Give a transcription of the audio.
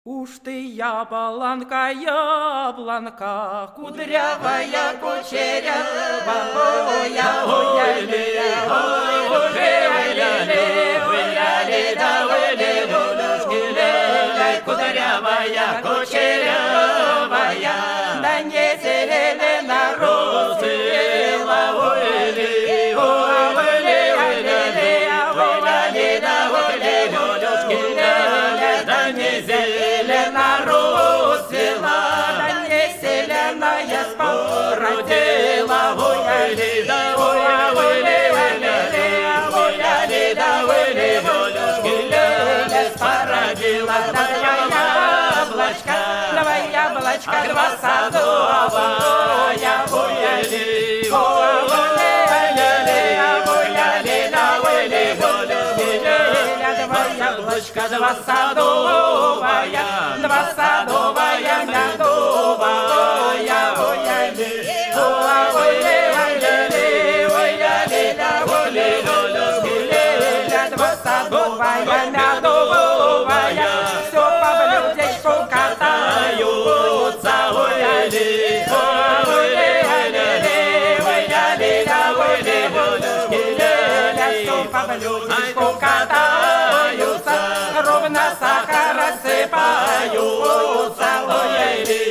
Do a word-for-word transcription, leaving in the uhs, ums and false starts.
Уж ты яблонка, яблонка, кудрявая, кучерявая, я ой, ле, ой, ле, кудрявая, кучерявая, да не зелена розила, ой, ле, ой, ле, ой, ле, ой, ле, да, ой, ле, да не зелена розила, да не зеленая спородила, ой, ле, да, ой, ле, ой, ле, ой, ле, да, ой, ле, спородила, давай яблочко, давай яблочко, два садовая, ой, ле, ой, ле, ле, ой, ле, да, ой, ле, яблочко, два садовая, два садовая, медовая, ой, ле, ой, ле, ой, ле, ой, ле, да, ой, ле, два садовая, медовая, все по блюдечку катаются, ой, ле, ой, ле, ой, ле, да, ой, ле, все по блюдечку катаются, ровно сахар рассыпаются, ой,